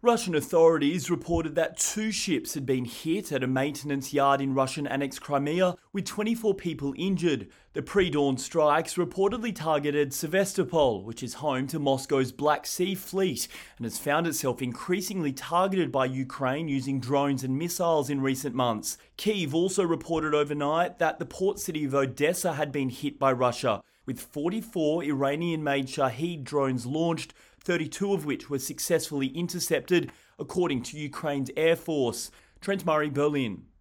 Russian authorities reported that 2 ships had been hit at a maintenance yard in Russian-annexed Crimea, with 24 people injured. The pre-dawn strikes reportedly targeted Sevastopol, which is home to Moscow's Black Sea Fleet, and has found itself increasingly targeted by Ukraine using drones and missiles in recent months. Kyiv also reported overnight that the port city of Odessa had been hit by Russia, with 44 Iranian-made Shahed drones launched, 32 of which were successfully intercepted, according to Ukraine's Air Force. Trent Murray, Berlin.